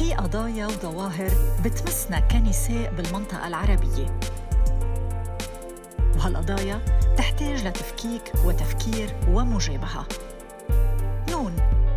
في قضايا وظواهر بتمسنا كنساء بالمنطقة العربية، وهالقضايا تحتاج لتفكيك وتفكير ومجابهة. نون،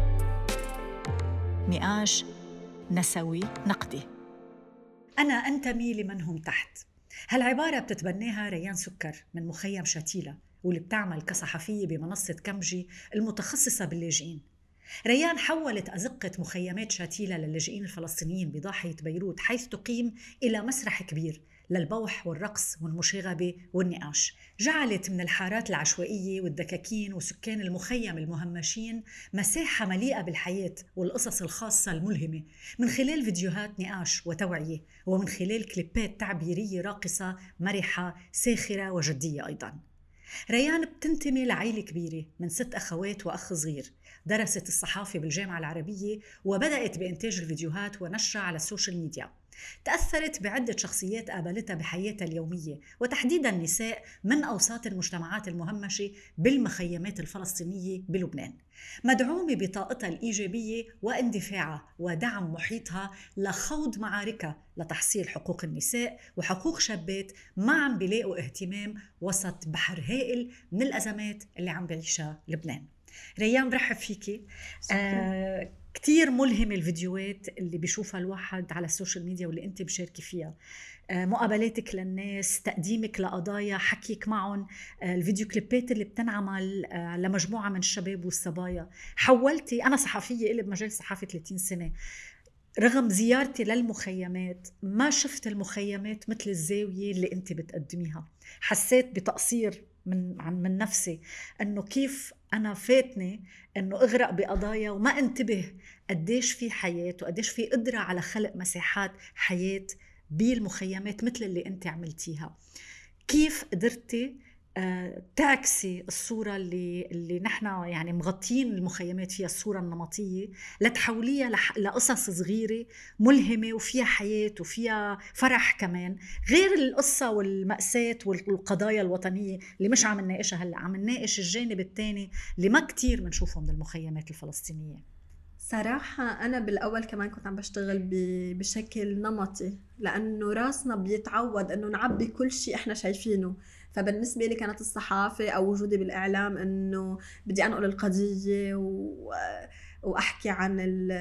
نقاش نسوي نقدي. أنا أنتمي لمن هم تحت. هالعبارة بتتبناها ريان سكر من مخيم شتيلة، واللي بتعمل كصحفية بمنصة كمجي المتخصصة باللاجئين. ريان حولت أزقة مخيمات شتيلة للاجئين الفلسطينيين بضاحية بيروت حيث تقيم إلى مسرح كبير للبوح والرقص والمشاغبة والنقاش. جعلت من الحارات العشوائية والدكاكين وسكان المخيم المهمشين مساحة مليئة بالحياة والقصص الخاصة الملهمة من خلال فيديوهات نقاش وتوعية، ومن خلال كليبات تعبيرية راقصة مرحة ساخرة وجدية أيضاً. ريان بتنتمي لعائلة كبيرة من 6 أخوات وأخ صغير. درست الصحافة بالجامعة العربية وبدأت بإنتاج الفيديوهات ونشرها على السوشيال ميديا. تأثرت بعدة شخصيات قابلتها بحياتها اليومية، وتحديداً نساء من أوساط المجتمعات المهمشة بالمخيمات الفلسطينية بلبنان. مدعومة بطاقتها الإيجابية واندفاعها ودعم محيطها لخوض معاركها لتحصيل حقوق النساء وحقوق شابات ما عم بيلاقوا اهتمام وسط بحر هائل من الأزمات اللي عم بيعيشها لبنان. ريان، برحب فيكي. كتير ملهمة الفيديوهات اللي بيشوفها الواحد على السوشيال ميديا واللي انت بشاركي فيها، مقابلاتك للناس، تقديمك لقضايا، حكيك معهم، الفيديو كليبات اللي بتنعمل لمجموعة من الشباب والصبايا. حولتي، أنا صحفية إلي بمجال صحافة 30 سنة، رغم زيارتي للمخيمات ما شفت المخيمات مثل الزاوية اللي انت بتقدميها. حسيت بتقصير من نفسي، انه كيف انا فاتني انه اغرق بقضايا وما انتبه قديش في حياة وقديش في قدرة على خلق مساحات حياة بالمخيمات مثل اللي انت عملتيها. كيف قدرتي تعكسي الصورة اللي نحن يعني مغطين المخيمات فيها، الصورة النمطية، لتحوليها لقصص صغيرة ملهمة وفيها حياة وفيها فرح كمان، غير القصة والمأساة والقضايا الوطنية اللي مش عم نناقشها هلأ، عم نناقش الجانب الثاني اللي ما كتير منشوفه من المخيمات الفلسطينية. صراحة أنا بالأول كمان كنت عم بشتغل بشكل نمطي، لأنه راسنا بيتعود أنه نعبي كل شيء إحنا شايفينه. فبالنسبة لي كانت الصحافة أو وجودي بالإعلام أنه بدي أنقل القضية وأحكي عن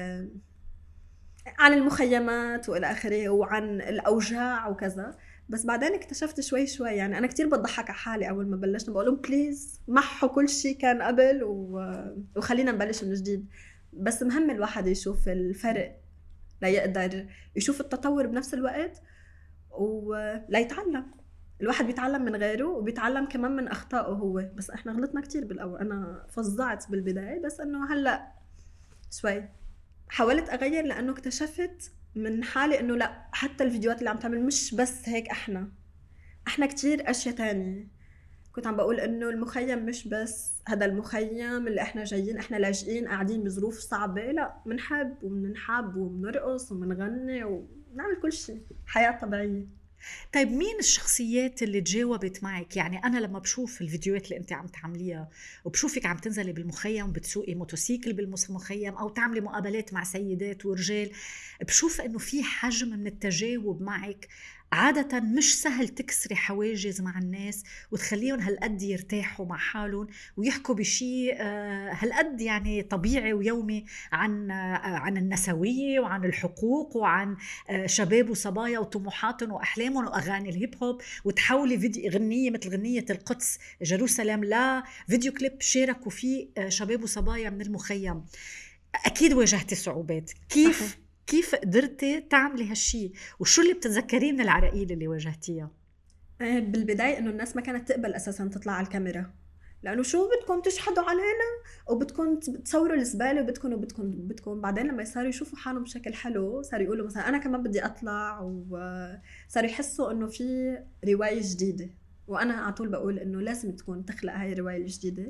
المخيمات وإلى آخره وعن الأوجاع وكذا. بس بعدين اكتشفت شوي يعني أنا كتير بضحك على حالي أول ما بلشنا، بقولهم بليز محوا كل شيء كان قبل وخلينا نبلش من جديد. بس مهم الواحد يشوف الفرق ليقدر يشوف التطور بنفس الوقت ولا يتعلم. الواحد بيتعلم من غيره وبيتعلم كمان من أخطائه هو. بس احنا غلطنا كتير بالأول، أنا فظعت بالبداية، بس أنه هلأ شوي حاولت أغير، لأنه اكتشفت من حالي أنه لا، حتى الفيديوهات اللي عم تعمل مش بس هيك، احنا كتير أشياء تانية. كنت عم بقول انه المخيم مش بس هذا المخيم اللي احنا جايين، احنا لاجئين قاعدين بظروف صعبة، لا، منحب ومنحب ومنرقص ومنغني ونعمل كل شيء، حياة طبيعية. طيب، مين الشخصيات اللي تجاوبت معك؟ يعني أنا لما بشوف الفيديوهات اللي أنت عم تعمليها وبشوفك عم تنزلي بالمخيم بتسوقي موتوسيكل بالمخيم أو تعملي مقابلات مع سيدات ورجال، بشوف أنه في حجم من التجاوب معك. عادة مش سهل تكسري حواجز مع الناس وتخليهم هالقد يرتاحوا مع حالهم ويحكوا بشيء هالقد يعني طبيعي ويومي عن النسوية وعن الحقوق وعن شباب وصبايا وطموحاتهم وأحلامهم وأغاني الهيب هوب، وتحولي فيديو غنية مثل غنية القدس جيروسلم لا فيديو كليب شاركوا فيه شباب وصبايا من المخيم. أكيد واجهتي صعوبات. كيف قدرتي تعملي هالشي؟ وشو اللي بتتذكريه من العراقيل اللي واجهتيها؟ بالبداية انه الناس ما كانت تقبل اساسا تطلع على الكاميرا، لانه شو بدكم تشحدوا علينا وبدكم تصوروا الزبالة وبدكم. بعدين لما صاروا يشوفوا حالهم بشكل حلو صاروا يقولوا مثلا انا كمان بدي اطلع، وصاروا يحسوا انه في رواية جديدة. وانا على طول بقول انه لازم تكون تخلق هاي الرواية الجديدة.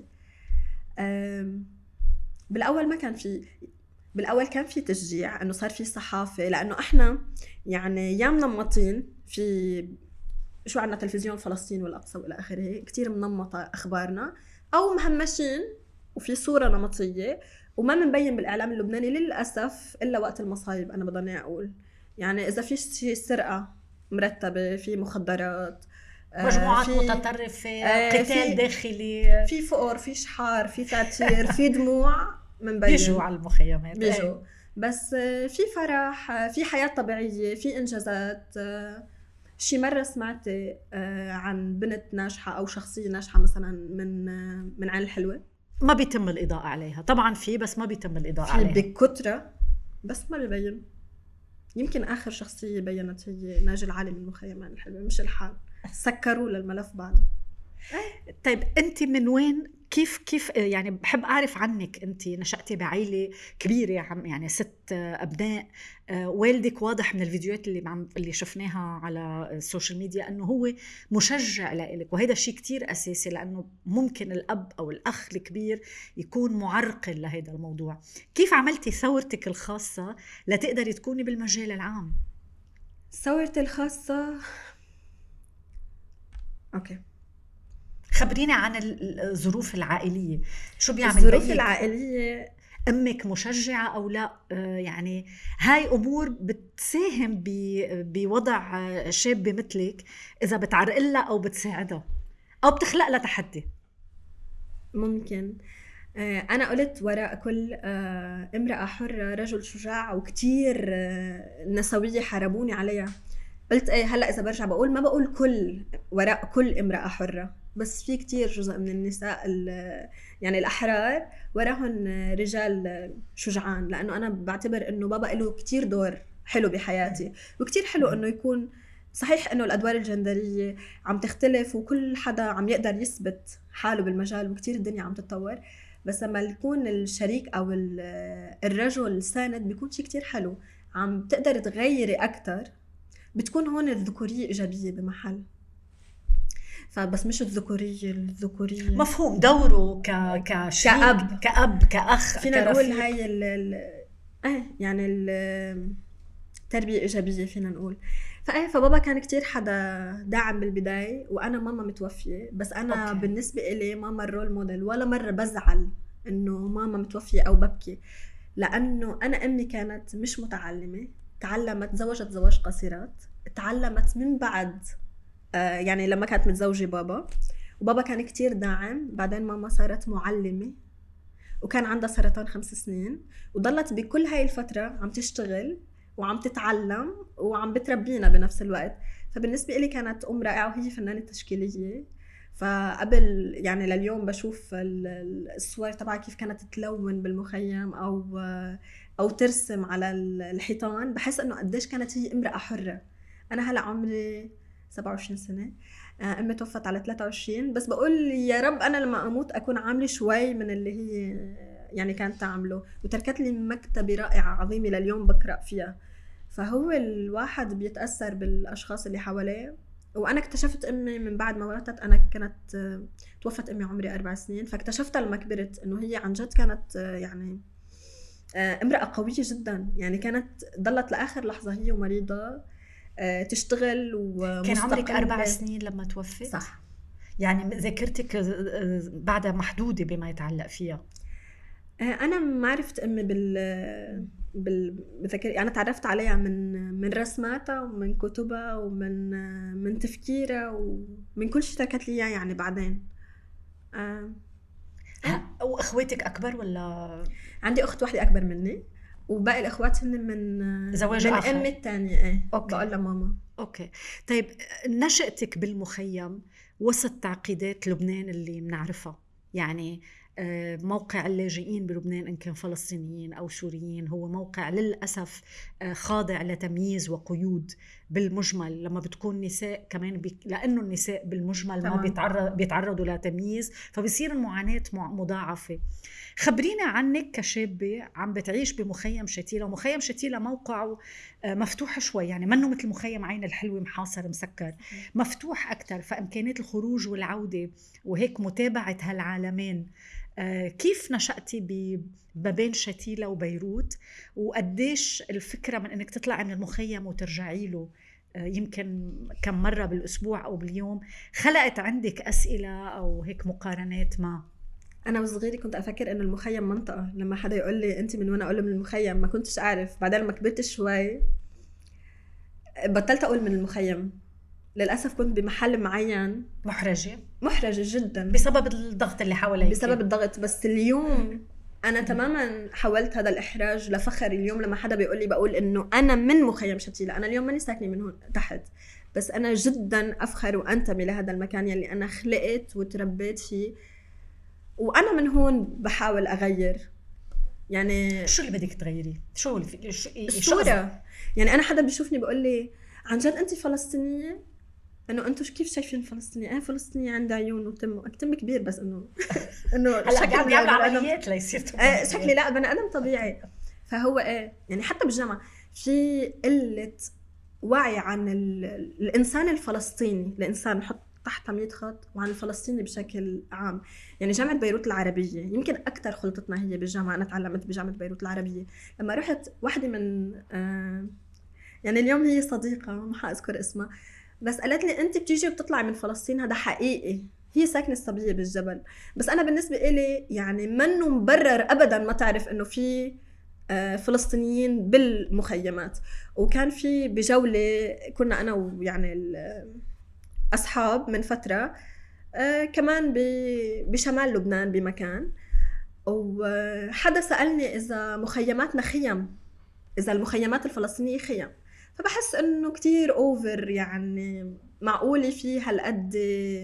بالأول كان في تشجيع أنه صار في صحافة، لأنه إحنا يعني يا منمطين في شو عنا تلفزيون فلسطين والأقصى وإلى آخره، كتير منمطة أخبارنا، أو مهمشين وفي صورة نمطية وما منبين بالإعلام اللبناني للأسف إلا وقت المصايب. أنا بضلني أقول يعني إذا في شيء سرقة مرتبة، في مخدرات، مجموعات متطرفة، قتال داخلي، في فقر، في شحار، في تعتير، في دموع منبين بيجوا على المخيمات، بيجوا. بس في فرح، في حياة طبيعية، في إنجازات. شي مرة سمعت عن بنت ناجحة أو شخصية ناجحة مثلا من عين الحلوة، ما بيتم الإضاءة عليها. طبعا في، بس ما بيتم الإضاءة في عليها بكترة، بس ما بيبين. يمكن آخر شخصية بينت هي ناجي العالي من مخيم عين الحلوة، مش الحال، سكروا للملف بعد. طيب أنت من وين؟ كيف يعني بحب أعرف عنك. أنت نشأتي بعائلة كبيرة، يعني 6 أبناء. والدك واضح من الفيديوهات اللي شفناها على السوشيال ميديا أنه هو مشجع لإلك، وهذا شيء كتير أساسي، لأنه ممكن الأب أو الأخ الكبير يكون معرقل لهذا الموضوع. كيف عملتي ثورتك الخاصة لتقدري تكوني بالمجال العام؟ ثورتي الخاصة، أوكي، خبريني عن الظروف العائلية. شو بيعمل الظروف بيك؟ العائلية، أمك مشجعة أو لا؟ يعني هاي أمور بتساهم بوضع شاب مثلك، إذا بتعرقلها أو بتساعدها أو بتخلق لها تحدي. ممكن. أنا قلت وراء كل امرأة حرة رجل شجاع، وكتير نسوية حاربوني عليها. قلت هلأ إذا برجع بقول، ما بقول كل وراء كل امرأة حرة، بس في كتير جزء من النساء يعني الأحرار وراهن رجال شجعان، لأنه أنا بعتبر أنه بابا له كتير دور حلو بحياتي، وكتير حلو أنه يكون صحيح أنه الأدوار الجندرية عم تختلف وكل حدا عم يقدر يثبت حاله بالمجال، وكتير الدنيا عم تتطور، بس لما يكون الشريك أو الرجل الساند بيكون شيء كتير حلو، عم تقدر تغيري أكتر، بتكون هون الذكورية إيجابية بمحل. فبس مش الذكورية مفهوم دوره كأب كأخ، فينا نقول هاي يعني التربية إيجابية فينا نقول. فبابا كان كتير حدا داعم بالبداية، وأنا ماما متوفية، بس أنا أوكي. بالنسبة إلي ماما الرول موديل، ولا مرة بزعل إنه ماما متوفية أو ببكي، لأنه أنا أمي كانت مش متعلمة، تعلمت، زوجت زواج قصيرات، تعلمت من بعد يعني لما كانت متزوجة بابا، وبابا كان كتير داعم. بعدين ماما صارت معلمة وكان عندها سرطان 5 سنين، وضلت بكل هاي الفترة عم تشتغل وعم تتعلم وعم بتربينا بنفس الوقت. فبالنسبة إلي كانت أم رائعة، وهي فنانة تشكيلية. فقبل يعني لليوم بشوف الصور تبعها كيف كانت تلون بالمخيم أو ترسم على الحيطان، بحس أنه قديش كانت هي امرأة حرة. أنا هلأ عمري 27 سنة، أمي توفت على 23، بس بقول يا رب أنا لما أموت أكون عاملة شوي من اللي هي يعني كانت تعمله، وتركت لي مكتبة رائعة عظيمة لليوم بقرأ فيها. فهو الواحد بيتأثر بالأشخاص اللي حواليه. وأنا اكتشفت أمي من بعد ما ماتت، أنا كانت توفت أمي عمري 4 سنين، فاكتشفتها لما كبرت إنه هي عن جد كانت يعني امرأة قوية جدا، يعني كانت ضلت لآخر لحظة هي ومريضة تشتغل ومستقلة. كان عمرك 4 سنين لما توفت؟ صح. يعني ذاكرتك بعدها محدودة بما يتعلق فيها. أنا ما عرفت أمي بالذاكرة، أنا تعرفت عليها من رسماتها ومن كتبها ومن تفكيرها ومن كل شيء تركت لي يعني بعدين. وأخواتك أكبر ولا؟ عندي أخت واحدة أكبر مني، وباقي الأخوات هن من زواج آخر. أمي الثانية. بقول لها ماما. أوكي. طيب نشأتك بالمخيم وسط تعقيدات لبنان اللي بنعرفها، يعني موقع اللاجئين بلبنان إن كان فلسطينيين أو سوريين هو موقع للأسف خاضع لتمييز وقيود بالمجمل. لما بتكون نساء كمان لأنه النساء بالمجمل ما بيتعرضوا لتمييز، فبصير المعاناة مضاعفة. خبرينا عنك كشابة عم بتعيش بمخيم شتيلة، ومخيم شتيلة موقعه مفتوح شوي، يعني منه مثل مخيم عين الحلوة محاصر مسكر، مفتوح أكتر، فإمكانية الخروج والعودة وهيك متابعة هالعالمين. كيف نشأتي بين شتيلة وبيروت، وقديش الفكرة من أنك تطلعي من المخيم وترجعي له يمكن كم مرة بالأسبوع أو باليوم خلقت عندك أسئلة أو هيك مقارنات؟ ما انا وصغيري كنت افكر انه المخيم منطقه، لما حدا يقول لي انت من وين اقول له من المخيم، ما كنتش اعرف. بعدين لما كبرت شوي بطلت اقول من المخيم. للاسف كنت بمحل معين محرجه جدا بسبب الضغط اللي حواليك. بسبب الضغط. بس اليوم انا تماما حولت هذا الاحراج لفخر. اليوم لما حدا بيقول لي بقول انه انا من مخيم شتيلة. انا اليوم ماني ساكنه من هون تحت، بس انا جدا افخر وانتمي لهذا المكان يلي انا خلقت وتربيت فيه، وانا من هون بحاول اغير. يعني شو اللي بدك تغيري؟ شو الصورة؟ يعني انا حدا بيشوفني بيقول لي عن جد انت فلسطينيه؟ انه انتم كيف شايفين فلسطينيه؟ انا فلسطينيه عندي عيون وتم كبير، بس انه هلا قاعد بيعمل عمليات ليصير شكلي لا بني ادم طبيعي. فهو يعني حتى بالجامعه في قله وعي عن الانسان الفلسطيني، الانسان نحط تحت 100 خط، وعن الفلسطيني بشكل عام. يعني جامعة بيروت العربية يمكن أكتر خلطتنا هي بالجامعة. أنا تعلمت بجامعة بيروت العربية. لما رحت واحدة من يعني اليوم هي صديقة ما حأذكر اسمها، بس قالت لي أنت بتيجي وبتطلعي من فلسطين، هذا حقيقي. هي ساكنة الصبية بالجبل، بس أنا بالنسبة إلي يعني منه مبرر أبدا ما تعرف إنه في فلسطينيين بالمخيمات. وكان في بجولة كنا أنا ويعني أصحاب من فترة كمان بشمال لبنان بمكان، وحدا سألني إذا مخيماتنا خيم، إذا المخيمات الفلسطينية خيم. فبحس إنه كتير أوفر، يعني معقولة في هالقد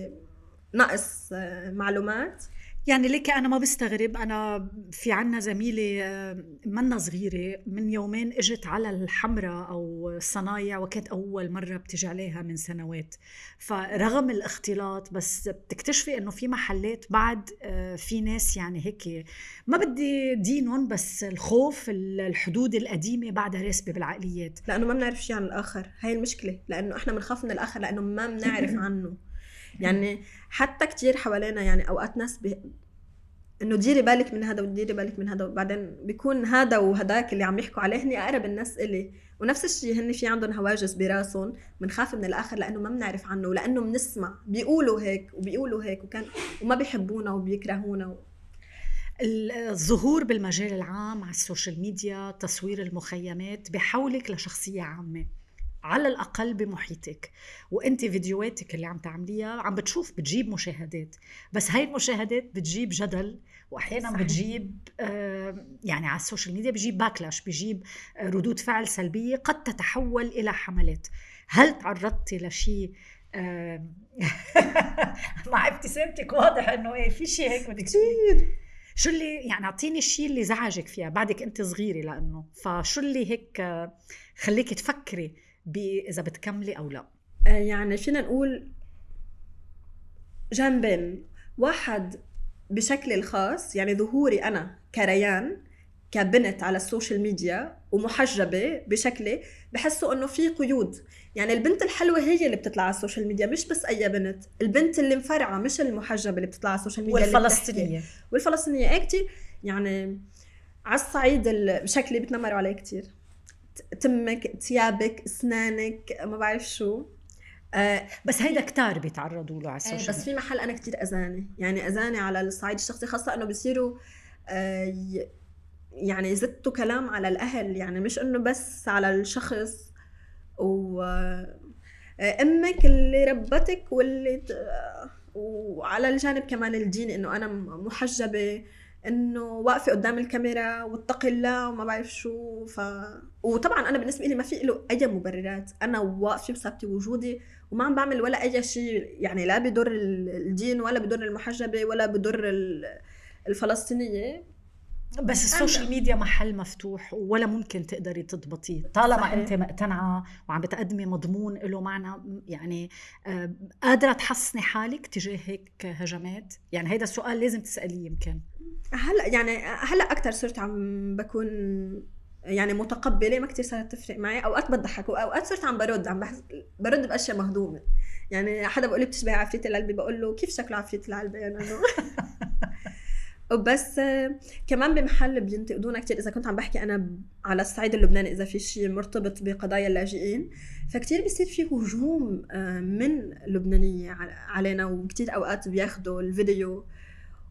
نقص معلومات. يعني ليك أنا ما بستغرب. أنا في عنا زميلة منا صغيرة من يومين اجت على الحمرة أو الصنايع، وكانت أول مرة بتجي عليها من سنوات. فرغم الاختلاط بس بتكتشفي أنه في محلات بعد في ناس يعني هيك ما بدي دينهم، بس الخوف الحدود القديمة بعدها راسبة بالعقليات، لأنه ما بنعرف شيء عن الآخر. هاي المشكلة، لأنه إحنا بنخاف من الآخر لأنه ما بنعرف عنه. يعني حتى كتير حوالينا يعني أوقات ناس إنه ديري بالك من هذا وديري بالك من هذا، وبعدين بيكون هذا وهداك اللي عم يحكوا عليه هني أقرب الناس إلي. ونفس الشيء هني في عندهم هواجس براسهم، بنخاف من الآخر لأنه ما بنعرف عنه، لأنه بنسمع بيقولوا هيك وبيقولوا هيك وما بيحبونا وبيكرهونا. الظهور بالمجال العام على السوشيال ميديا، تصوير المخيمات، بحولك لشخصية عامة على الأقل بمحيطك، وانت فيديوهاتك اللي عم تعمليها عم بتشوف بتجيب مشاهدات، بس هاي المشاهدات بتجيب جدل، وأحيانا صحيح. بتجيب يعني على السوشيال ميديا بيجيب باكلاش، بيجيب ردود فعل سلبية قد تتحول إلى حملات. هل تعرضتي لشيء مع ابتسامتك واضح انه ايه في شيء هيك بدك كثير؟ شو اللي يعني اعطيني الشيء اللي زعجك فيها بعدك انت صغيرة، لانه فشو اللي هيك خليك تفكري إذا بتكملي أو لا؟ يعني فينا نقول جانبين. واحد بشكل الخاص، يعني ظهوري أنا كريان كبنت على السوشيال ميديا ومحجبة بشكلي، بحسوا أنه في قيود. يعني البنت الحلوة هي اللي بتطلع على السوشيال ميديا، مش بس أي بنت. البنت اللي مفرعة مش المحجبة اللي بتطلع على السوشيال ميديا. والفلسطينية كتير يعني على الصعيد بشكلي بتنمروا عليه كتير. تمك، تيابك، اسنانك، ما بعرف شو. بس هيدا كتار بيتعرضوا له على السوشيال بس في محل انا كتير اذاني على الصعيد الشخصي، خاصه انه بيصيروا يعني زدتوا كلام على الاهل، يعني مش انه بس على الشخص. وامك اللي ربتك وعلى الجانب كمان الديني، انه انا محجبه، انه واقفه قدام الكاميرا واتقي الله وما بعرف شو. وطبعا انا بالنسبه لي ما في له اي مبررات، انا واقفه وثابته وجودي وما عم بعمل ولا اي شيء، يعني لا بضر الدين ولا بضر المحجبه ولا بضر الفلسطينيه. بس السوشيال ميديا محل مفتوح ولا ممكن تقدري تضبطيه طالما صحيح. انت مقتنعه وعم بتقدمي مضمون له معنى، يعني قادره تحسني حالك تجاه هيك هجمات؟ يعني هيدا السؤال لازم تساليه. يمكن هلا اكثر صرت عم بكون يعني متقبله، ما كتير صارت تفرق معي. اوقات بضحك واوقات صرت عم برد باشياء مهضومه. يعني حدا بقول لي بتشبه عفريت العلبه، بقول له كيف شكله عفريت العلبه يعني بس كمان بمحل بينتقدونا كتير اذا كنت عم بحكي انا على الصعيد اللبناني، اذا في شيء مرتبط بقضايا اللاجئين، فكتير بيصير في هجوم من لبنانيه علينا، وكتير اوقات بياخدوا الفيديو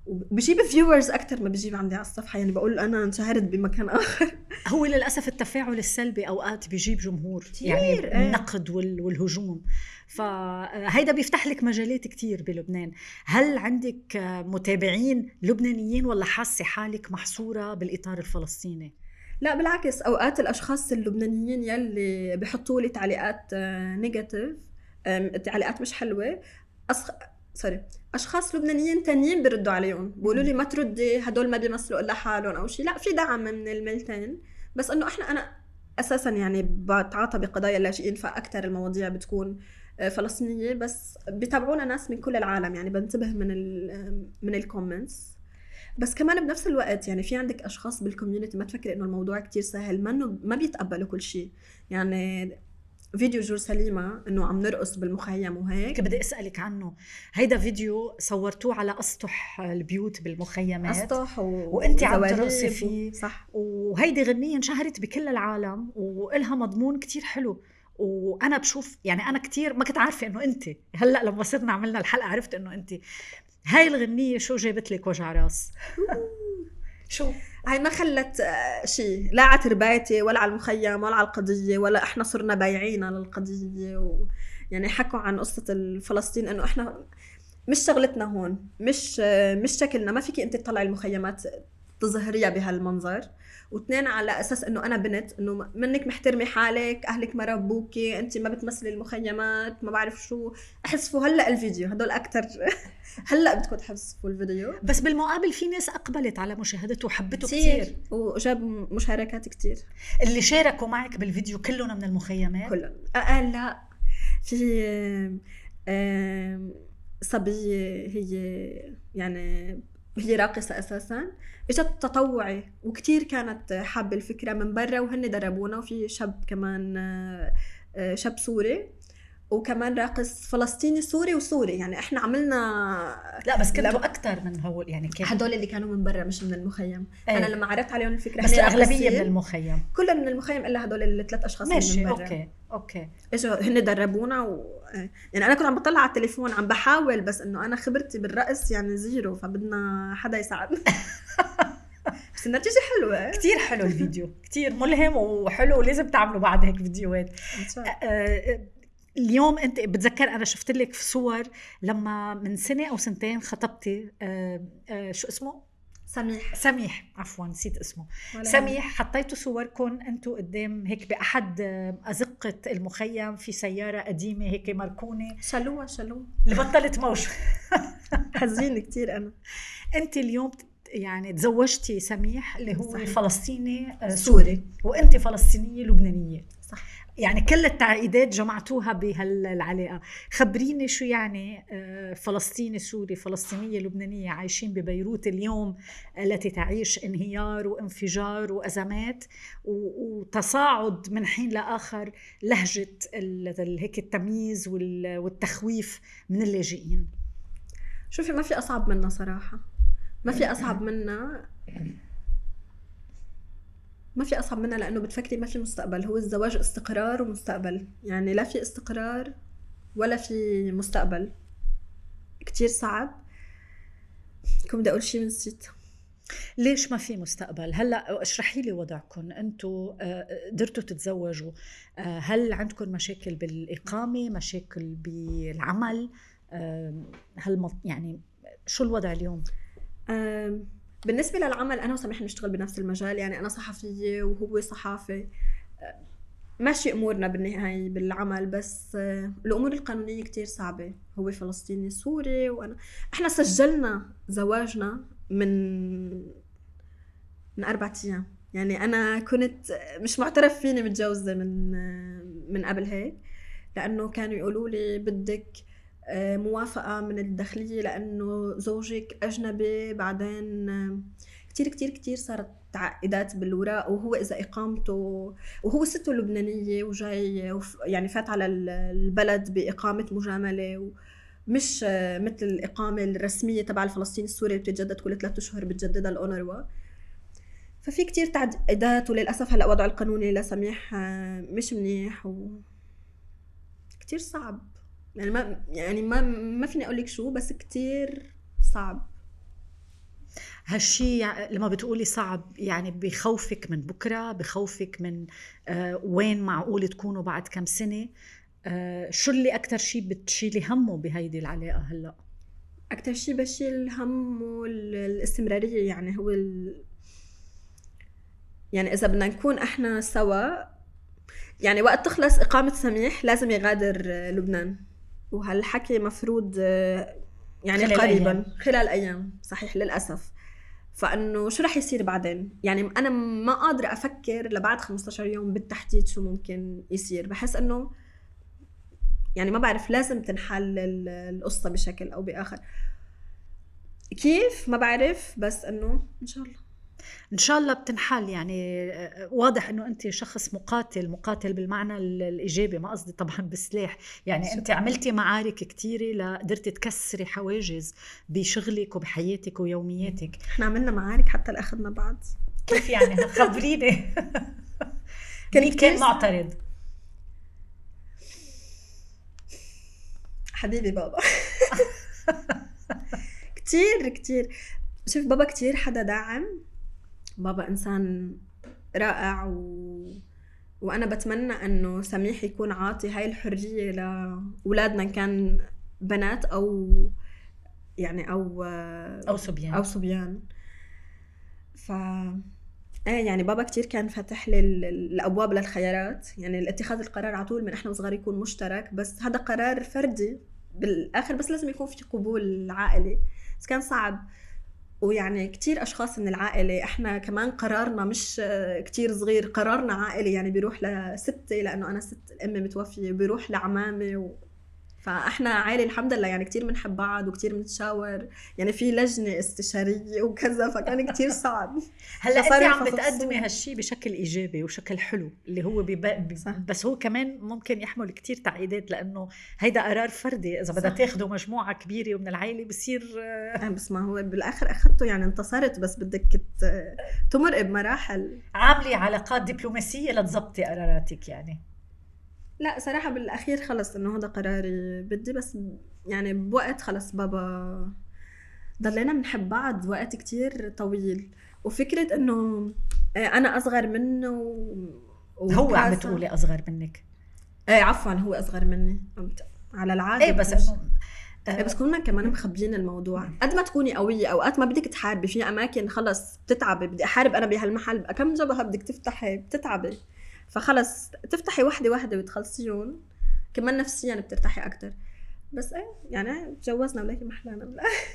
وبجيب فيورز اكثر ما بجيب عندي على الصفحه، يعني بقول انا انشهرت بمكان اخر. هو للأسف التفاعل السلبي أوقات بيجيب جمهور، كتير، يعني النقد والهجوم، فهيدا بيفتح لك مجالات كتير بلبنان. هل عندك متابعين لبنانيين ولا حاسة حالك محصورة بالإطار الفلسطيني؟ لا بالعكس، اوقات الاشخاص اللبنانيين يلي بيحطوا لي تعليقات نيجاتيف، تعليقات مش حلوه، اشخاص لبنانيين تانيين بيردوا عليهم بيقولوا لي ما تردي، هدول ما بيمثلوا الا حالهم او شيء. لا، في دعم من الميلتين، بس انه انا اساسا يعني بتعاطى بقضايا اللاجئين، فاكثر المواضيع بتكون فلسطينيه، بس بيتابعونا ناس من كل العالم، يعني بنتبه من الكومنتس. بس كمان بنفس الوقت يعني في عندك اشخاص بالكوميونتي ما تفكر انه الموضوع كتير سهل، ما بيتقبلوا كل شيء. يعني فيديو جور سليمة انه عم نرقص بالمخيم وهيك، بدي اسالك عنه. هيدا فيديو صورتوه على اسطح البيوت بالمخيمات، اسطح وانت عم ترقصي فيه، صح. وهيدي غنية انشهرت بكل العالم وإلها مضمون كتير حلو. وانا بشوف يعني انا كتير ما كنت عارفه انه انت، هلا لما صرنا عملنا الحلقه عرفت انه انت. هاي الغنية شو جابت لك وجع راس؟ شو هاي ما خلت شيء، لا على تربايتي ولا على المخيم ولا على القضية، ولا احنا صرنا بايعين للقضية. يعني حكوا عن قصة الفلسطين انه احنا مش شغلتنا هون، مش شكلنا، ما فيكي انت تطلعي المخيمات تظهريها بهالمنظر. واثنين على اساس انه انا بنت، انه منك محترمه حالك، اهلك ما ربوكي، انت ما بتمثلي المخيمات، ما بعرف شو. احذفوا هلا الفيديو، هدول اكثر هلا بدكم تحذفوا الفيديو. بس بالمقابل في ناس اقبلت على مشاهدته وحبته كتير وجاب مشاركات كتير. اللي شاركوا معك بالفيديو كلهم من المخيمات؟ كلهم. لا، في صبية هي يعني هي راقصة أساساً، إجت تطوعي وكتير كانت حابة الفكرة من برا، وهن دربونا. وفي شاب كمان شاب سوري، وكمان راقص فلسطيني سوري وسوري. يعني إحنا عملنا لا بس كنتوا أكتر من هول، يعني هدول اللي كانوا من برا مش من المخيم. أنا لما عرضت عليهم الفكرة، بس الأغلبية من المخيم، كلها من المخيم إلا هدول الثلاث أشخاص ماشي. من برا. أوكي إجوا هن دربونا يعني أنا كنت عم بطلع على التليفون عم بحاول، بس إنه أنا خبرتي بالرقص يعني زيرو، فبدنا حدا يساعدنا. بس النتيجة حلوة، كتير حلو الفيديو، كتير ملهم وحلو، ولازم تعملوا بعد هيك فيديوهات. اليوم انت بتذكر انا شفت لك في صور لما من سنة او سنتين خطبتي شو اسمه؟ سميح، عفوا نسيت اسمه. سميح، حطيتوا صوركم انتوا قدام هيك باحد ازقة المخيم في سيارة قديمة هيك مركونة، شلوة اللي بطلت موج. حزين كتير. انا انت اليوم يعني تزوجتي سميح اللي هو صحيح. فلسطيني سوري، وانت فلسطينية لبنانية، صح. يعني كل التعقيدات جمعتوها بهالعلاقة. خبريني شو يعني فلسطيني سوري فلسطينية لبنانية عايشين ببيروت اليوم، التي تعيش انهيار وانفجار وأزمات وتصاعد من حين لآخر لهجة هيك التمييز والتخويف من اللاجئين. شوفي، ما في أصعب منا صراحة، ما في أصعب منا لأنه بتفكري ما في مستقبل. هو الزواج استقرار ومستقبل، يعني لا في استقرار ولا في مستقبل. كتير صعب. كم بدي أقول شيء ونسيت. ليش ما في مستقبل؟ هلأ اشرحي لي وضعكم. أنتوا قدرتوا تتزوجوا، هل عندكم مشاكل بالإقامة، مشاكل بالعمل؟ يعني شو الوضع اليوم؟ بالنسبة للعمل، أنا وسميح نشتغل بنفس المجال، يعني أنا صحفية وهو صحافي. ماشي أمورنا بالنهاية بالعمل، بس الأمور القانونية كتير صعبة. هو فلسطيني سوري، وأنا إحنا سجلنا زواجنا من 4 أيام. يعني أنا كنت مش معترف فيني متجوزة من قبل هيك، لأنه كانوا يقولوا لي بدك موافقة من الداخلية لأنه زوجك أجنبي. بعدين كتير صارت تعقيدات بالوراق. وهو إذا إقامته، وهو سته لبنانية وجاي يعني فات على البلد بإقامة مجاملة، مش مثل الإقامة الرسمية تبع الفلسطيني السوري اللي بتتجدد كل 3 أشهر بتجددها الأونروا. ففي كتير تعقيدات، وللأسف هلأ وضع القانوني لسميح مش منيح كتير صعب. يعني ما فيني اقول لك شو، بس كتير صعب. هالشي لما بتقولي صعب يعني بخوفك من بكرة، بخوفك من وين معقول تكونوا بعد كم سنة؟ شو اللي أكتر شي بتشيلي همه بهيدي العلاقة هلأ؟ أكتر شي بشيل همه الاستمرارية. يعني هو يعني إذا بدنا نكون إحنا سوا، يعني وقت تخلص إقامة سميح لازم يغادر لبنان، وهالحكي مفروض يعني قريبا خلال أيام، صحيح للأسف. فأنه شو رح يصير بعدين؟ يعني أنا ما قادرة أفكر لبعد 15 يوم بالتحديد شو ممكن يصير. بحس أنه يعني ما بعرف، لازم تنحل القصة بشكل أو بآخر. كيف ما بعرف، بس أنه إن شاء الله بتنحل. يعني واضح أنه أنت شخص مقاتل بالمعنى الإيجابي، ما قصدي طبعا بسلاح. يعني أنت عملتي معارك كتيرة لقدرتي تكسري حواجز بشغلك وبحياتك ويومياتك. إحنا عملنا معارك حتى لأخذنا بعض. كيف يعني؟ خبريني. كان معترض؟ حبيبي بابا. كتير شوف، بابا كتير حدا داعم. بابا إنسان رائع وأنا بتمنى أنه سميح يكون عاطي هاي الحرية لأولادنا، كان بنات أو يعني أو صبيان. يعني بابا كتير كان فتح لي الأبواب للخيارات. يعني الاتخاذ القرار عطول من إحنا وصغار يكون مشترك، بس هذا قرار فردي بالآخر، بس لازم يكون في قبول عائلي. بس كان صعب. ويعني كتير أشخاص من العائلة، إحنا كمان قرارنا مش كتير صغير، قرارنا عائلي. يعني بيروح لستي لأنه أنا ست الأم متوفية، بيروح لعمامي فإحنا عائلة الحمد لله. يعني كتير بنحب بعض وكتير بنتشاور، يعني في لجنة استشارية وكذا، فكان كتير صعب. هلا أنت عم بتقدمي هالشي بشكل إيجابي وشكل حلو، اللي هو بس هو كمان ممكن يحمل كتير تعقيدات، لأنه هيدا قرار فردي. إذا بدها تاخده مجموعة كبيرة ومن العائلة بصير بس ما هو بالآخر أخذته، يعني انتصرت، بس بدك تمر بمراحل. عاملي علاقات دبلوماسية لتزبطي قراراتك يعني؟ لا صراحة بالأخير خلص إنه هذا قراري بدي. بس يعني بوقت خلص بابا ضلينا بنحب بعض وقت كتير طويل. وفكرة إنه أنا أصغر منه هو عم بتقولي أصغر منك؟ عفوا هو أصغر مني على العادة. بس كنا كمان مخبيين الموضوع. قد ما تكوني قوية أوقات ما بدك تحاربي في أماكن، خلص بتتعبي. بدي أحارب أنا بهالمحل كم جبهة بدك تفتحي، بتتعبي. فخلص تفتحي واحدة وتخلصيون، كمان نفسيا بترتاحي أكتر. بس يعني تجوزنا ولكن محلانا.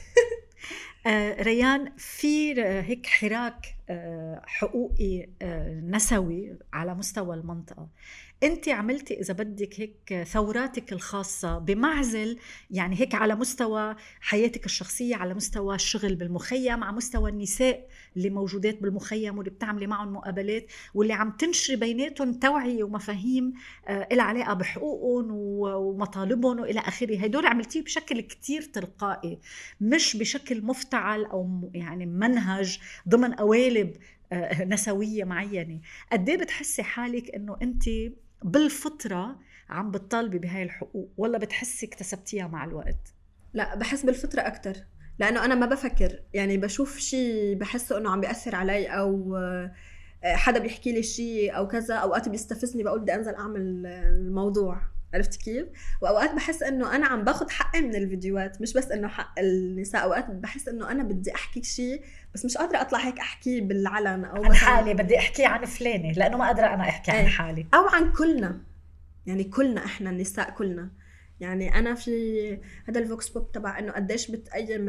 ريان، في هيك حراك حقوقي نسوي على مستوى المنطقة. انت عملتي إذا بدك هيك ثوراتك الخاصة بمعزل، يعني هيك على مستوى حياتك الشخصية، على مستوى الشغل بالمخيم، على مستوى النساء اللي موجودات بالمخيم واللي بتعملي معهم مقابلات واللي عم تنشري بيناتهم توعية ومفاهيم إلها علاقة بحقوقهم ومطالبهم وإلى آخره. هيدول عملتيه بشكل كتير تلقائي، مش بشكل مفتعل أو يعني منهج ضمن قوالب نسوية معينة. قديه بتحسي حالك إنه أنت بالفطرة عم بتطالبي بهاي الحقوق، ولا بتحسي اكتسبتيها مع الوقت؟ لا بحس بالفطرة أكتر، لأنه أنا ما بفكر. يعني بشوف شيء بحسه أنه عم بيأثر علي، أو حدا بيحكي لي شيء أو كذا. أوقات بيستفزني بقول بدي أنزل أعمل الموضوع، عرفت كيف؟ وأوقات بحس أنه أنا عم باخد حقي من الفيديوهات، مش بس أنه حق النساء. أوقات بحس أنه أنا بدي أحكي شيء بس مش قادرة أطلع هيك أحكي بالعلن، أو عن حالي بدي أحكي عن فلانة لأنه ما قادرة أنا أحكي عن حالي، أو عن كلنا. يعني كلنا إحنا النساء كلنا. يعني أنا في هذا الفوكس بوب تبع إنه قديش بتقيم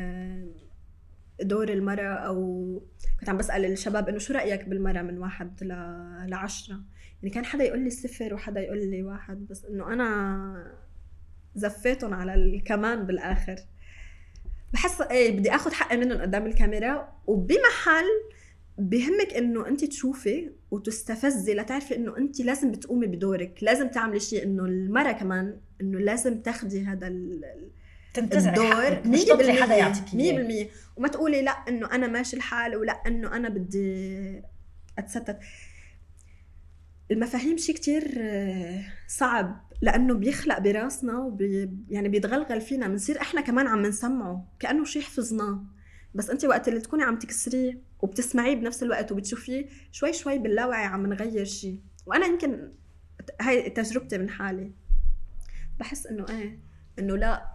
دور المرأة، أو كنت عم بسأل الشباب إنه شو رأيك بالمرأة من 1 ل 10. يعني كان حدا يقول لي 0 وحدا يقول لي 1، بس إنه أنا زفيتهم على الكمان بالآخر. بحس بدي أخذ حقي منهم قدام الكاميرا. وبمحل بهمك إنه أنت تشوفي وتستفزي لتعرفي إنه أنت لازم بتقومي بدورك، لازم تعملي شيء. إنه المرأة كمان إنه لازم تاخدي هذا الدور 100%، وما تقولي لا إنه أنا ماشي الحال، ولا إنه أنا بدي أتستت. المفاهيم شيء كتير صعب، لأنه بيخلق براسنا يعني بيتغلغل فينا. منصير إحنا كمان عم نسمعه كأنه شيء حفظناه. بس انت وقت اللي تكوني عم تكسريه وبتسمعيه بنفس الوقت وبتشوفيه شوي شوي باللاوعي عم نغير شيء. وانا يمكن هاي تجربتي من حالي، بحس انه انه لا،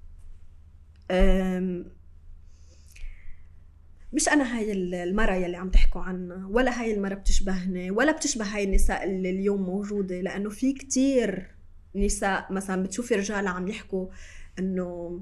مش انا هاي المرة يلي عم تحكوا عنها، ولا هاي المرة بتشبهني، ولا بتشبه هاي النساء اللي اليوم موجودة. لانه في كتير نساء مثلا بتشوفي رجال عم يحكوا انه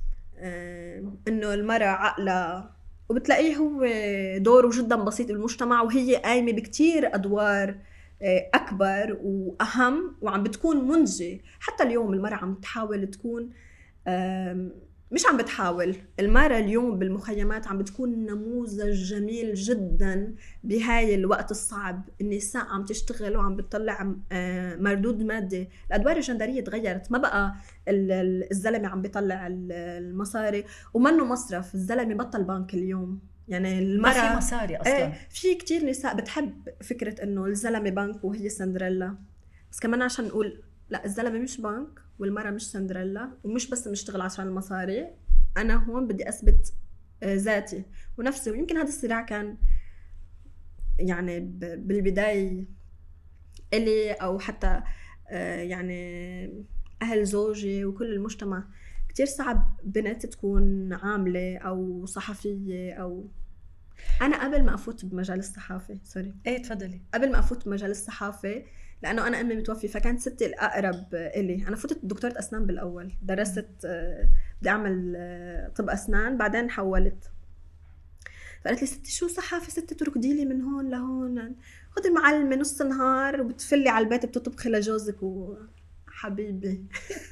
المرأة عقلة، وبتلاقيه هو دوره جدا بسيط بالمجتمع وهي قايمة بكتير أدوار أكبر وأهم وعم بتكون منجزة. حتى اليوم المرأة عم تحاول تكون، مش عم بتحاول، المرأة اليوم بالمخيمات عم بتكون نموذج جميل جدا بهاي الوقت الصعب. النساء عم تشتغل وعم بتطلع مردود مادي. الأدوار الجندرية تغيرت، ما بقى الزلمة عم بيطلع المصاري ومنه مصرف، الزلمة بطل بنك اليوم. يعني المرأة ما في مصاري أصلا. في كتير نساء بتحب فكرة إنه الزلمة بنك وهي سندريلا، بس كمان عشان نقول لا، الزلمة مش بنك والمرأة مش سندريلا، ومش بس بنشتغل عشان المصاري. أنا هون بدي أثبت ذاتي ونفسي. ويمكن هذا الصراع كان يعني بالبداية إلي، أو حتى يعني أهل زوجي وكل المجتمع. كتير صعب بنت تكون عاملة أو صحفية. أو أنا قبل ما أفوت بمجال الصحافة، إيه تفضلي. قبل ما أفوت بمجال الصحافة، لأنه أنا أمي متوفي، فكانت ستي الأقرب إلي. أنا فتت دكتورة أسنان بالأول، درست بدي أعمل طب أسنان، بعدين حولت. فقالت لي ستي شو صحافة ستي، تركضي لي من هون لهون، خذي المعلمة نص نهار وبتفلي على البيت بتطبخي لجوزك وحبيبي.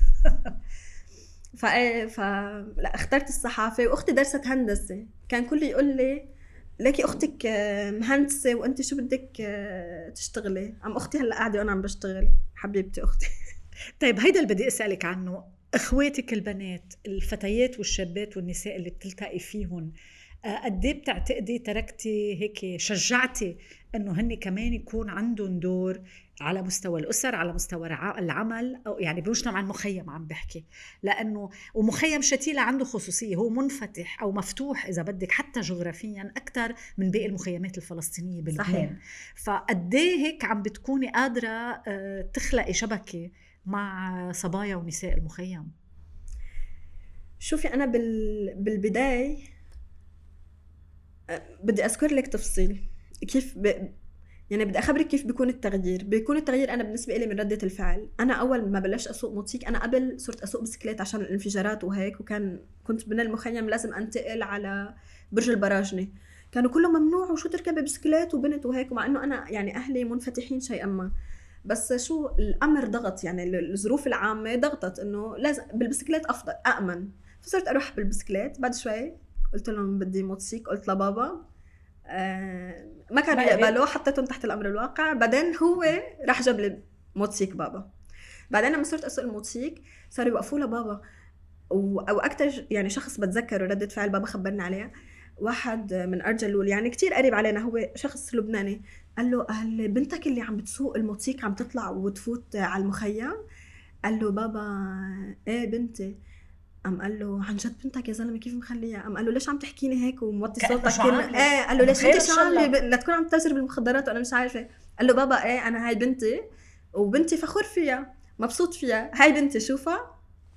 لا اخترت الصحافة. وأختي درست هندسة، كان كل يقول لي لكي أختك مهندسة وأنت شو بدك تشتغلي. أختي هلأ قاعدة وأنا عم بشتغل، حبيبتي أختي. طيب هيدا اللي بدي أسألك عنه، إخواتك البنات، الفتيات والشابات والنساء اللي بتلتقي فيهم، قديه بتعتقدي تركتي هيك شجعتي انه هن كمان يكون عندهم دور على مستوى الأسر، على مستوى العمل، أو يعني بمجتمع المخيم عم بحكي؟ لأنه ومخيم شتيلة عنده خصوصية، هو منفتح أو مفتوح إذا بدك حتى جغرافيا أكثر من باقي المخيمات الفلسطينية بلبنان. فقديه هيك عم بتكوني قادرة تخلقي شبكة مع صبايا ونساء المخيم؟ شوفي أنا بالبداية بدي أذكر لك تفصيل كيف يعني بدي أخبرك كيف بيكون التغيير. أنا بالنسبة إلي من ردة الفعل. أنا أول ما بلشت أسوق موتوسيك، أنا قبل صرت أسوق بسكليت عشان الانفجارات وهيك، كنت من المخيم لازم أنتقل على برج البراجني، كانوا كله ممنوع وشو تركبي بسكليت وبنت وهيك. ومع إنه أنا يعني أهلي منفتحين شيئا ما، بس شو الأمر ضغط، يعني الظروف العامة ضغطت إنه لازم بالبسكليت أفضل أأمن. فصرت أروح بالبسكليت. بعد شوي قلت لهم بدي موتوسيك، قلت لبابا، ما كانوا يقبلوا، حطيتهم تحت الأمر الواقع. بعدين هو راح جاب لي موتوسيك بابا. بعدين لما صرت أسوق الموتوسيك صاروا يوقفوا لبابا. أو أكتر يعني شخص بتذكره ردة فعل بابا خبرني عليها، واحد من أرجلول يعني كتير قريب علينا، هو شخص لبناني، قال له أهل بنتك اللي عم بتسوق الموتوسيك عم تطلع وتفوت على المخيم؟ قال له بابا إيه بنتي. قام قال له عن جد بنتك يا زلمه كيف مخليها؟ قام قال له ليش عم تحكيني هيك وموطي صوتك كده؟ قال له ليش انت شو عامله لا تكون عم تتاجر بالمخدرات وانا مش عارفه. قال له بابا انا هاي بنتي وبنتي فخور فيها مبسوط فيها، هاي بنتي شوفها.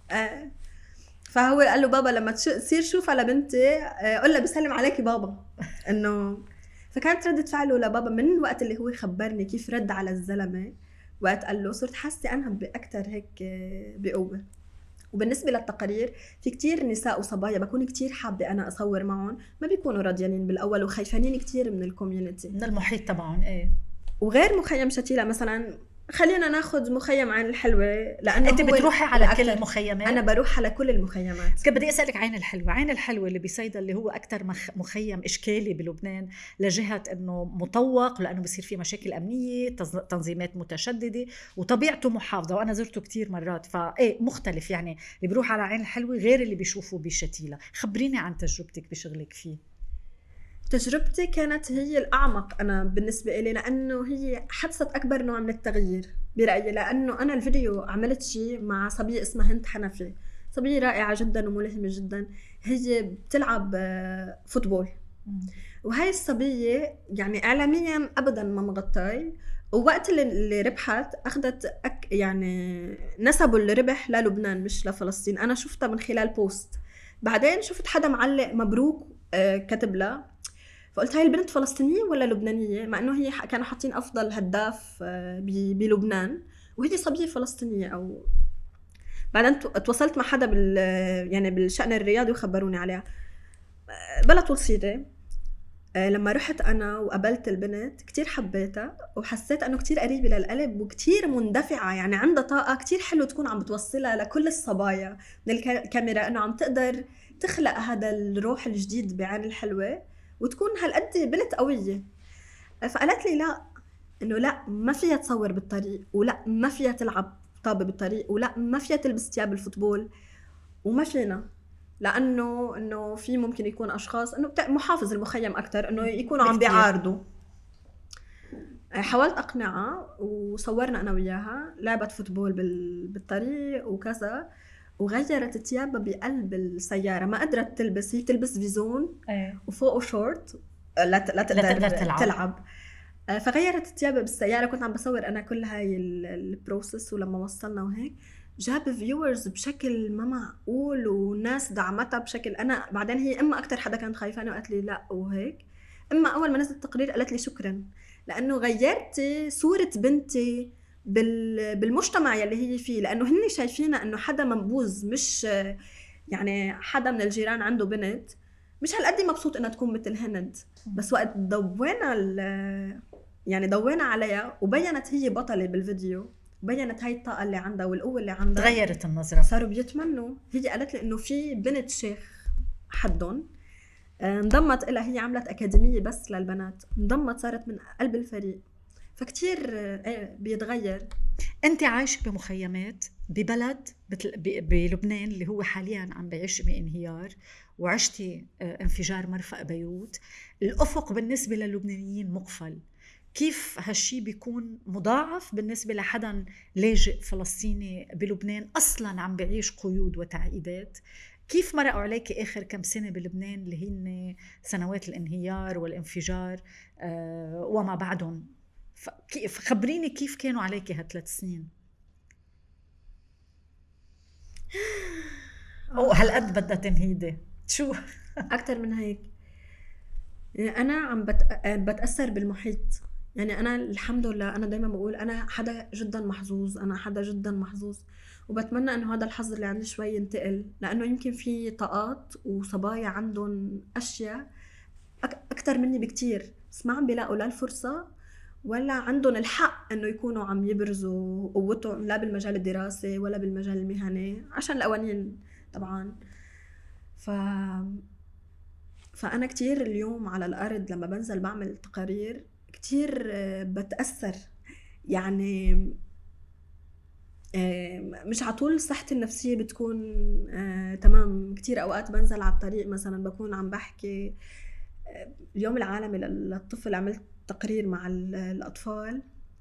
فهو قال له بابا لما تصير شوفها لبنتي قول لها بسلم عليكي بابا. انه فكانت ردة فعله لبابا من الوقت اللي هو خبرني كيف رد على الزلمه، وقت قال له صرت حاسه انا باكثر هيك بقوه. وبالنسبة للتقارير، في كتير نساء وصبايا بكون كتير حابة أنا أصور معهم، ما بيكونوا راضيين بالأول وخايفانين كتير من الكوميونيتي، من المحيط طبعاً. وغير مخيم شتيلة مثلاً، خلينا ناخد مخيم عين الحلوة، لأنه أنت بتروحي على كل المخيمات؟ أنا بروح على كل المخيمات. كيف بدي أسألك عين الحلوة اللي بصيدا، اللي هو أكتر مخيم إشكالي بلبنان، لجهة أنه مطوق، لأنه بصير فيه مشاكل أمنية، تنظيمات متشددة، وطبيعته محافظة، وأنا زرته كتير مرات، مختلف يعني اللي بيروح على عين الحلوة غير اللي بيشوفوا بشتيلة. خبريني عن تجربتك بشغلك فيه. تجربتي كانت هي الأعمق أنا بالنسبة إلي، لأنه هي حدثت أكبر نوع من التغيير برأيي. لأنه أنا الفيديو عملت شيء مع صبية اسمها هند حنفي. صبية رائعة جدا وملهمة جدا. هي بتلعب فوتبول، وهاي الصبية يعني إعلاميا أبدا ما مغطاي، ووقت اللي ربحت أخذت يعني نسبوا الربح للبنان مش لفلسطين. أنا شفتها من خلال بوست، بعدين شفت حدا معلق مبروك كتب لها، فقلت هاي البنت فلسطينية ولا لبنانية، مع انه هي كانوا حاطين افضل هداف بلبنان وهي صبية فلسطينية. او بعدين تواصلت مع حدا يعني بالشأن الرياضي وخبروني عليها. بلا طول سيرة، لما رحت انا وقابلت البنت كتير حبيتها وحسيت انه كتير قريبة للقلب وكتير مندفعة، يعني عندها طاقة كتير حلو تكون عم بتوصلها لكل الصبايا من الكاميرا، انه عم تقدر تخلق هذا الروح الجديد بعين الحلوة وتكون هالقد بنت قوية. فقالت لي لا، انه لا ما فيها تصور بالطريق، ولا ما فيها تلعب طابة بالطريق، ولا ما فيها تلبس ثياب الفوتبول، وما فينا، لانه في ممكن يكون اشخاص انه محافظ المخيم اكثر انه يكونوا عم بيعارضوا. حاولت اقنعها وصورنا انا وياها لعبة فوتبول بالطريق وكذا، وغيرت ثيابها بقلب السيارة، ما قدرت تلبس، هي تلبس فيزون وفوقه شورت لا تقدر تلعب. فغيرت ثيابها بالسيارة. كنت عم بصور أنا كل هاي البروسس، ولما وصلنا وهيك جاب فيورز بشكل ما معقول وناس دعمتها بشكل. أنا بعدين هي إما أكتر حدا كانت خايفانة وقالت لي لا وهيك، إما أول ما نزلت التقرير قالت لي شكرا لأنه غيرتي صورة بنتي بالمجتمع يلي هي فيه، لأنه هن شايفينها أنه حدا منبوذ، مش يعني حدا من الجيران عنده بنت مش هالقد مبسوط انها تكون مثل هند. بس وقت ضوينا عليها وبينت هي بطلة بالفيديو، بينت هاي الطاقة اللي عندها والقوة اللي عندها، تغيرت النظرة، صاروا بيتمنوا. هي قالت لي انه في بنت شيخ حدهم انضمت إلها، هي عملت أكاديمية بس للبنات، انضمت صارت من قلب الفريق. فكتير بيتغير. أنت عايش بمخيمات ببلد بلبنان اللي هو حاليا عم بيعيش بانهيار، وعشتي انفجار مرفأ بيروت، الأفق بالنسبة للبنانيين مقفل. كيف هالشي بيكون مضاعف بالنسبة لحدا لاجئ فلسطيني بلبنان أصلاً عم بعيش قيود وتعقيدات؟ كيف مرقوا عليك آخر كم سنة بلبنان اللي هن سنوات الانهيار والانفجار وما بعدهم؟ خبريني كيف كانوا عليك هالثلاث سنين؟ هالقد بدها تنهيدي شو؟ أكتر من هيك. يعني أنا عم بتأثر بالمحيط. يعني أنا الحمد لله، أنا دايما بقول أنا حدا جدا محظوظ، أنا حدا جدا محظوظ، وبتمنى إنه هذا الحظ اللي عندي شوي ينتقل، لأنه يمكن في طاقات وصبايا عندهم أشياء أكتر مني بكتير، بس ما عم بيلاقوا لا الفرصة ولا عندهم الحق إنه يكونوا عم يبرزوا قوتهم، لا بالمجال الدراسي ولا بالمجال المهني، عشان القوانين طبعا. فأنا كتير اليوم على الأرض لما بنزل بعمل تقارير كتير بتأثر. يعني مش عطول صحتي النفسية بتكون تمام. كتير أوقات بنزل على الطريق مثلا بكون عم بحكي اليوم العالمي للطفل، عملت تقرير مع الأطفال.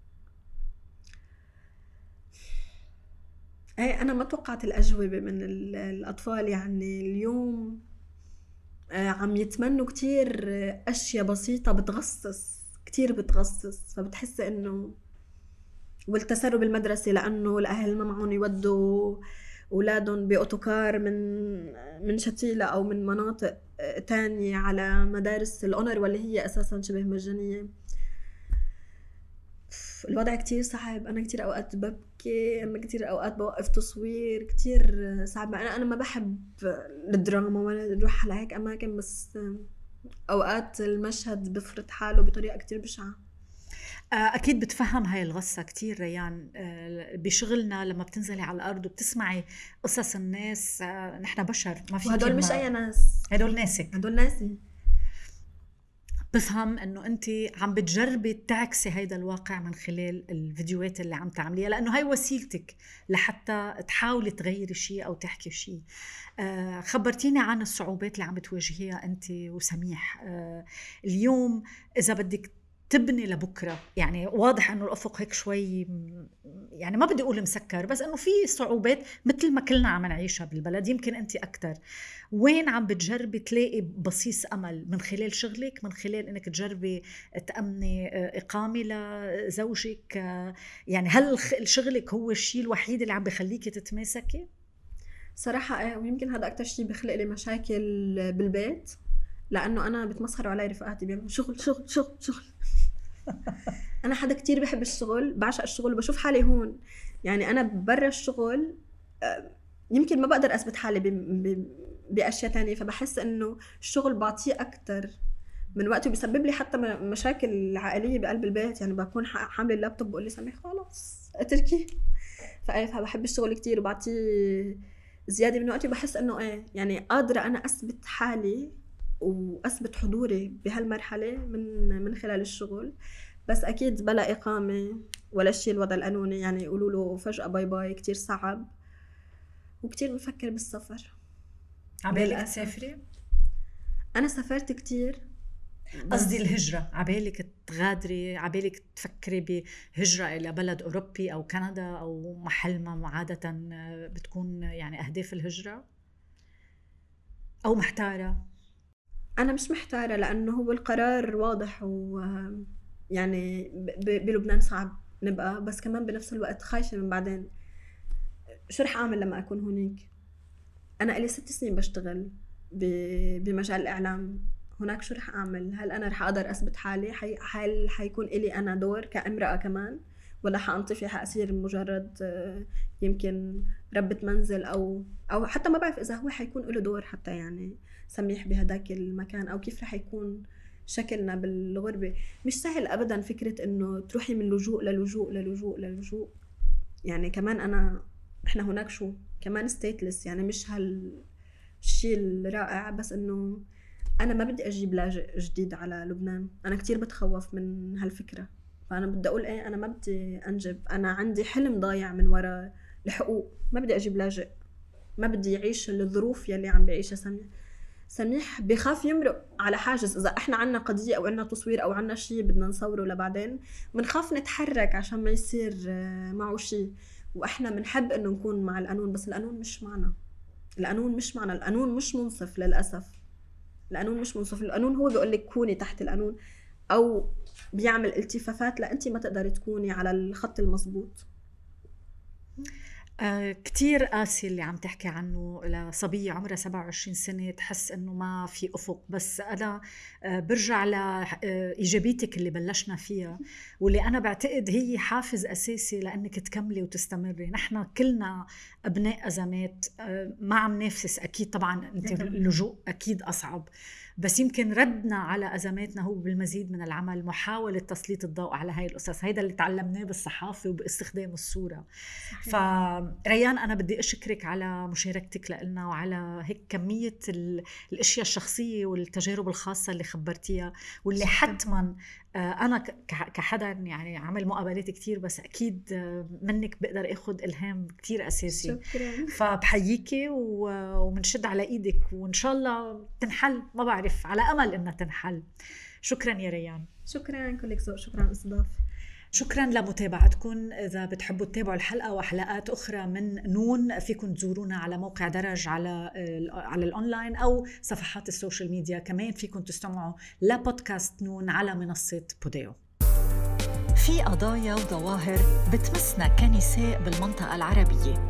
أنا ما توقعت الأجوبة من الأطفال. يعني اليوم عم يتمنوا كتير أشياء بسيطة بتغصص، كتير بتغصص. فبتحس إنه والتسرب المدرسي، لأنه الأهل ما معهم يودوا أولادهم بأوتوكار من شتيلة أو من مناطق تانية على مدارس الأونر واللي هي أساساً شبه مجانية. الوضع كتير صعب. أنا كتير أوقات ببكي، أنا كتير أوقات بوقف تصوير، كتير صعب. أنا ما بحب الدراما ولا نروح على هيك أماكن، بس أوقات المشهد بفرط حاله بطريقة كتير بشعة. أكيد بتفهم هاي الغصة كتير ريان. بشغلنا لما بتنزلي على الأرض وبتسمعي قصص الناس، نحن بشر، ما في وهدول مش أي ناس، هدول ناسك، هدول ناسي. بفهم انه انت عم بتجربي تعكسي هيدا الواقع من خلال الفيديوهات اللي عم تعمليها، لانه هاي وسيلتك لحتى تحاولي تغيري شيء او تحكي شيء. خبرتيني عن الصعوبات اللي عم بتواجهيها انت وسميح اليوم. اذا بدك تبني لبكره، يعني واضح انه الافق هيك شوي يعني ما بدي أقول مسكر، بس إنه في صعوبات مثل ما كلنا عم نعيشها بالبلد، يمكن أنت أكتر. وين عم بتجربي تلاقي بصيص أمل؟ من خلال شغلك، من خلال إنك تجربي تأمني إقامة لزوجك؟ يعني هل شغلك هو الشيء الوحيد اللي عم بخليكي تتماسكي؟ صراحة ويمكن هذا أكتر شيء بخلق لي مشاكل بالبيت، لأنه أنا بتمسخروا علي رفقاتي بيعملوا شغل شغل شغل شغل. أنا حدا كتير بحب الشغل، بعشق الشغل وبشوف حالي هون. يعني أنا برا الشغل يمكن ما بقدر أثبت حالي بأشياء تانية، فبحس إنه الشغل بعطيه أكتر من وقتي، وبيسبب لي حتى مشاكل عائلية بقلب البيت. يعني بكون حامل اللابتوب بقول لي سامي خلاص اتركي. فبحب الشغل كتير وبعطيه زيادة من وقتي، وبحس إنه يعني قادرة أنا أثبت حالي وأثبت حضوري بهالمرحلة من خلال الشغل. بس أكيد بلا إقامة ولا شيء الوضع القانوني، يعني يقولوا له فجأة باي باي كتير صعب. وكتير بفكر بالسفر. عبالك تسافري؟ أنا سافرت كتير، قصدي الهجرة. عبالك تغادري، عبالك تفكري بهجرة إلى بلد أوروبي أو كندا أو محل ما عادة بتكون يعني أهداف الهجرة، أو محتارة؟ أنا مش محتارة، لأنه هو القرار واضح، ويعني بلبنان صعب نبقى، بس كمان بنفس الوقت خايفة من بعدين شو رح أعمل لما أكون هونيك. أنا إلي 6 سنين بشتغل بمجال الإعلام هناك، شو رح أعمل؟ هل أنا رح أقدر أثبت حالي؟ هل حيكون إلي أنا دور كامرأة كمان، ولا حأنطفي حأصير مجرد يمكن ربة منزل أو حتى ما بعرف إذا هو حيكون له دور حتى يعني سميح بهداك المكان، أو كيف رح يكون شكلنا بالغربة. مش سهل أبدا فكرة إنه تروحي من لجوء للجوء للجوء للجوء. يعني كمان إحنا هناك شو كمان ستيتلس، يعني مش هالشيء الرائع، بس إنه أنا ما بدي أجيب لاجئ جديد على لبنان. أنا كتير بتخوف من هالفكرة، فأنا بدي أقول أنا ما بدي أنجب. أنا عندي حلم ضايع من وراء الحقوق، ما بدي أجيب لاجئ، ما بدي يعيش الظروف يلي عم بيعيشها سميح. بخاف يمرق على حاجز. إذا إحنا عنا قضية أو عنا تصوير أو عنا شيء بدنا نصوره لبعدين، منخاف نتحرك عشان ما يصير معه شيء. وإحنا منحب إنه نكون مع القانون، بس القانون مش معنا. القانون مش منصف للأسف. القانون مش منصف. القانون هو بيقول لك كوني تحت القانون، أو بيعمل التفافات لأنتي ما تقدري تكوني على الخط المضبوط. كتير قاسي اللي عم تحكي عنه لصبية عمرها 27 سنة تحس انه ما في افق. بس انا برجع لايجابيتك اللي بلشنا فيها، واللي انا بعتقد هي حافز اساسي لانك تكملي وتستمري. نحن كلنا ابناء ازمات، ما عم نفسس اكيد. طبعا انت اللجوء اكيد اصعب، بس يمكن ردنا على أزماتنا هو بالمزيد من العمل، محاولة تسليط الضوء على هاي الأسس. هيدا اللي تعلمناه بالصحافة وباستخدام الصورة. فريان أنا بدي أشكرك على مشاركتك لنا، وعلى هيك كمية الأشياء الشخصية والتجارب الخاصة اللي خبرتيها، واللي حتما أنا كحدا يعني عمل مقابلات كتير، بس أكيد منك بقدر أخذ إلهام كتير أساسي. شكرا. فبحييكي ومنشد على إيدك، وإن شاء الله تنحل. ما بعرف، على أمل إنها تنحل. شكرا يا ريان. شكرا كلك ذوق. شكرا على الاستضافة. شكرا لمتابعتكم. إذا بتحبوا تتابعوا الحلقة وحلقات أخرى من نون، فيكم تزورونا على موقع درج على الأونلاين أو صفحات السوشيال ميديا. كمان فيكم تستمعوا لبودكاست نون على منصة بوديو. في قضايا وظواهر بتمسنا كنساء بالمنطقة العربية،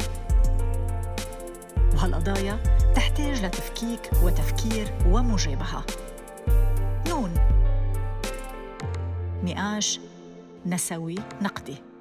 وهالقضايا تحتاج لتفكيك وتفكير ومجابهة. نون، نقاش نسوي نقدي.